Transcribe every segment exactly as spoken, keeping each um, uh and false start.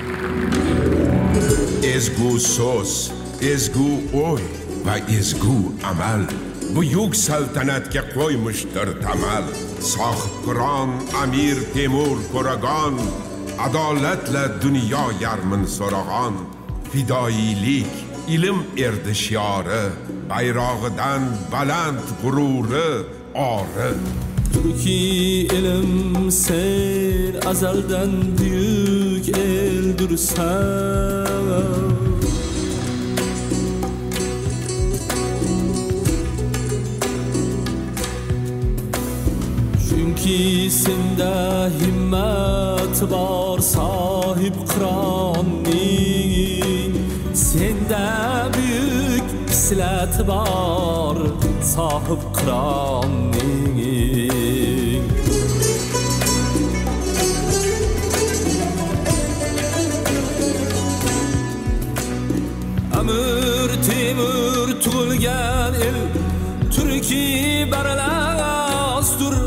ezgu so'z, ezgu o'y va ezgu amal buyuk saltanatga qo'ymishdir tamal. Sohibqiron Amir Temur Qo'ragon adolatla dunyo yarmin so'rag'on. Fidoyilik ilm erdi shiori, bayrog'idan baland g'ururi ori. Turki ilm sen azaldan büyük eldürsen, çünkü sende himmet var sahip kranning, sende büyük islet var sahip kranning. Amir Temur tug'ilgan el Turki barlastur.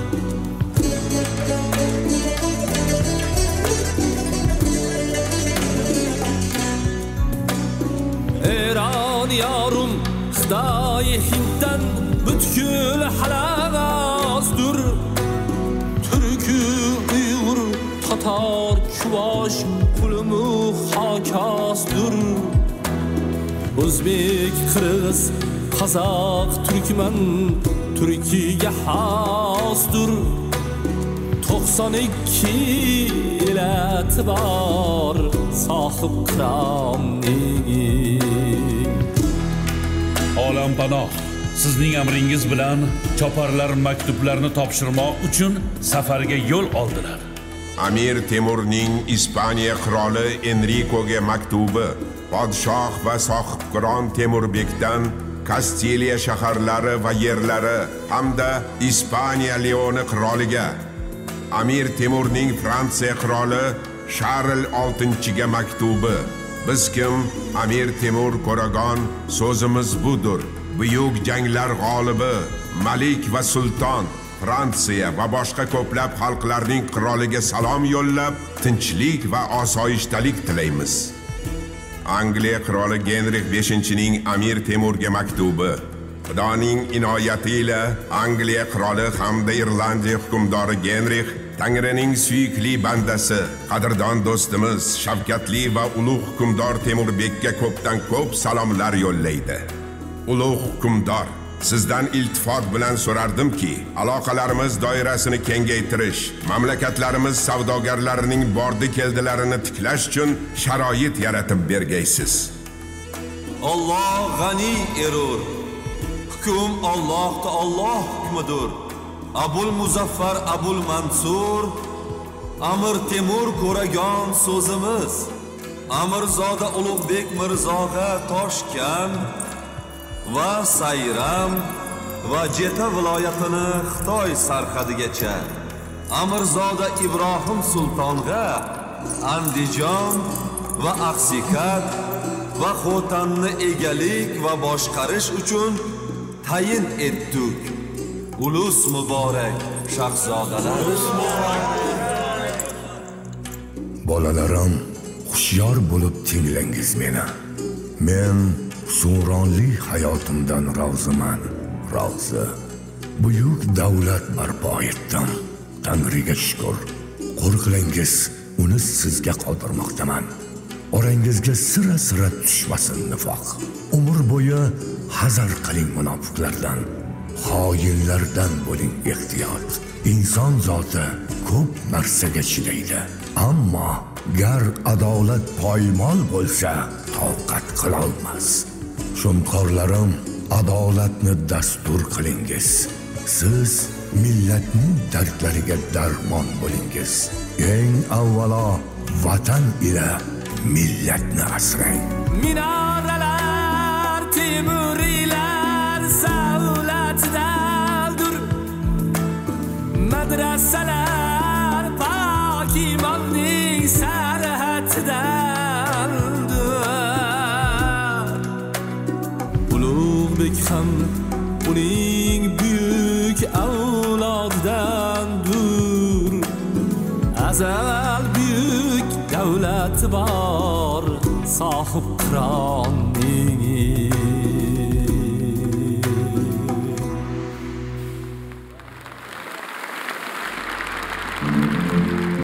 Eran yarım Xitoy Hinddan butkul halaqastur. Turki Uyg'ur Tatar Chuvash Qulmu Xokastur. O'zbek Qirg'iz Qozoq Turkman Turkiga xosdur. to'qson ikki illat bor sohib qiromning. Olampanoh, sizning amringiz bilan choparlar maktublarni topshirmoq uchun safarga yo'l oldilar. Amir Temurning Ispaniya qiroli Enricoga maktubi podshoh va sohibqiron Temurbekdan Kastiliya shaharlari va yerlari hamda Ispaniya Leoni qiroliga, Amir Temurning Fransiya qiroli Sharl oltinchiga maktubi. Biz kim? Amir Temur Qo'ragon, so'zimiz budur. Buyuk janglar g'olibi, Malik va sulton Fransiya va boshqa ko'plab xalqlarning qiroliga salom yo'llab, tinchlik va osoyishtalik tilaymiz. Angliya qiroli Genrix beshinchining Amir Temurga maktubi. Xudoning inoyati ila Angliya qiroli hamda Irlandiya hukmdori Genrix Tangrining suyukli bandasi, qadrdon do'stimiz, shavkatli va ulug' hukmdor Temurbekka ko'pdan ko'p salomlar yo'llaydi. Ulug' hukmdor, sizdan iltifot bilan so'rardimki, aloqalarimiz doirasini kengaytirish, mamlakatlarimiz savdogarlarining bordi keldilarini tiklash uchun sharoit yaratib bergaysiz. Alloh g'ani erur. Hukm Alloh Taolo hukmidir. Abul Muzaffar Abul Mansur Amir Temur Qo'ragon so'zimiz. Amirzoda Ulug'bek Mirzoga Toshkent va Sayram va Jeta viloyatini Xitoy sarhadigacha, Amirzoda Ibrohim sultonga Andijon va Aqsikat va Xotanni egalik va boshqarish uchun tayin etdik. Ulus muborak shahzodalar. Bolalarim, hushyor bo'lib tinglangiz meni. Men husnronli hayotimdan roziman, rozi. Buyuk davlat barpo etdim. Tangriga shukr. Qo'rqlangiz, uni sizga qoldirmoqdaman. Orangizga sira-sira tushmasin nifoq. Umr bo'yi hazar qiling munofiqlardan. Xoinlardan bo'ling ehtiyot. Inson zoti ko'p narsaga chidaydi, ammo gar adolat poymol bo'lsa, toqat qila olmas. Shumqorlarim, adolatni dastur qilingiz. Siz millatning dardlariga darmon bo'lingiz. Eng avvalo vatan ila millatni asrang. Minoralar Temuriylar savlatdadir. Madrasalar pokimonning sarhadidir. Ulug'bek ham uning buyuk avlodidandir. Azal buyuk davlati bor sohib qironning